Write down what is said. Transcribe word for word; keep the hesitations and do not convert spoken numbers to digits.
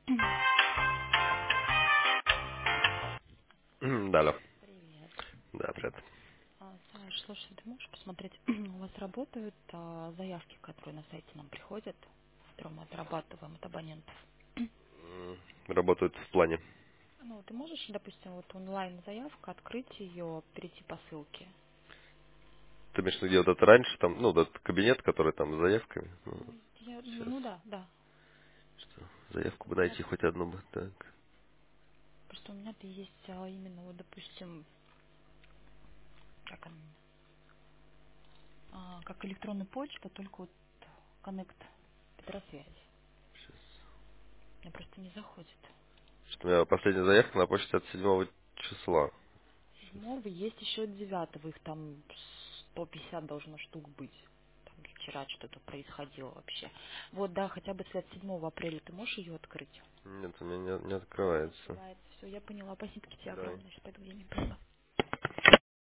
М, Да, алло. Привет. Да, привет. А, Саш, слушай, ты можешь посмотреть, у вас работают а, заявки, которые на сайте нам приходят, которые мы отрабатываем от абонентов? М, Работают в плане. Ну, ты можешь, допустим, вот онлайн-заявка, открыть ее, перейти по ссылке? Ты имеешь в виду, где вот это раньше, там, ну, вот этот кабинет, который там с заявками. Ну, Ну, я, ну, сейчас. ну да, да. Что? Заявку Просто у бы меня, найти хоть одну бы. Так. просто у меня-то есть а, именно, вот, допустим, как она, а, как электронная почта, только вот коннект Петросвязь. Сейчас. Мне просто не заходит. Что у меня последняя заявка на почте от седьмого числа. Сейчас. Седьмого есть еще девятого, их там сто пятьдесят должно штук быть. Там вчера что-то происходило вообще. Вот, да, хотя бы если от седьмого апреля ты можешь ее открыть? Нет, у меня не, не Не открывается. открывается. Все, я поняла. Спасибо тебе Давай. огромное. Сейчас пойду где-нибудь